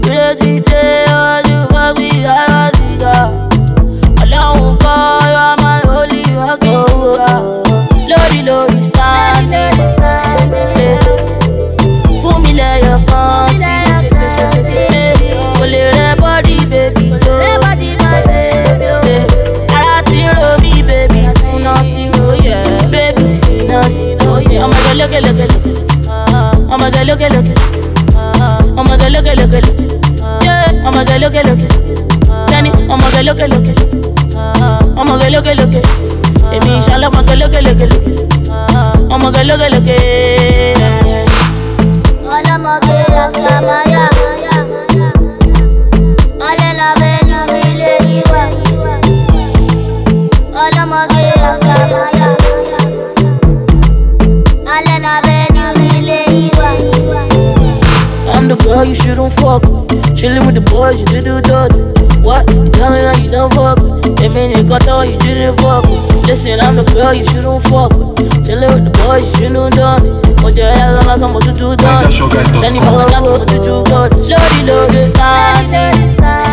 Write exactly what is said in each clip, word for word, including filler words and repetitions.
Today, today, oh, you got me, I got it. Alone, boy, you are my holy rocket. Lori, Lori, standing. Fool me like your conscience. Pull it body, baby, body, my baby. I tiro me, baby, finance, oh yeah, baby, finance, oh yeah. I'm a look, look, look, I'm a look, look, I'm a look, look, look, yeah. I'm a look, look, Danny, I'm a look, look, I'm a look, look, Emi inshallah, I'm a look, look, I'm a look, look. All I'm a get is Samaya. All in a venue, me all I'm a get is Samaya. All in a venue, me I'm the girl you shouldn't fuck with. Chillin' with the boys, you little daughters. What? You tell me that you don't fuck with. They mean you got all you didn't fuck with. Listen, I'm the girl you shouldn't fuck with. Chillin' with the boys, you shouldn't daughters. Put your head on us, I'm about to do daughters. Then you fuck up, I'm about to do daughters. Lodi, Lodi, standing.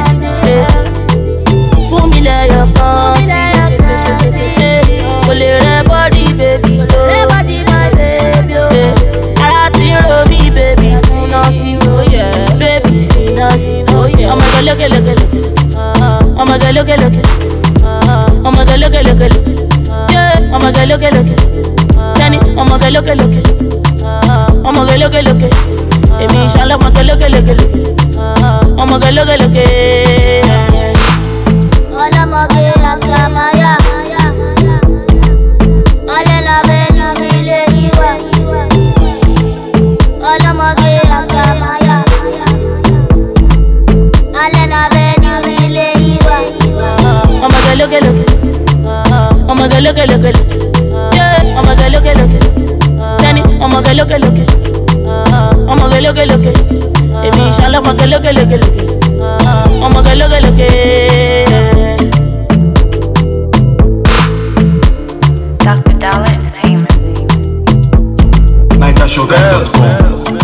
Fool me like your conscience. Pull it body, baby, body, my baby. I tiro me, baby, finance, oh yeah, baby, finance, oh yeah. I'm a look, look, look, I'm a look, look, I'm a look, look, yeah. I'm a look, look, Danny, I'm a look, look, I'm a look, look. Emi inshallah, I'm a look, look, I'm a look, look. All I'm a get is Samaya. All in a venue, me all I'm a get is Samaya. All in a venue, me I'm a look, look, I'm a look, look, yeah. I'm a look, look, Danny, I'm a look, look, I'm a look, look. Emi inshallah, I'm a look, look, I'm a look, look. Doctor Dollar Entertainment. night show dot com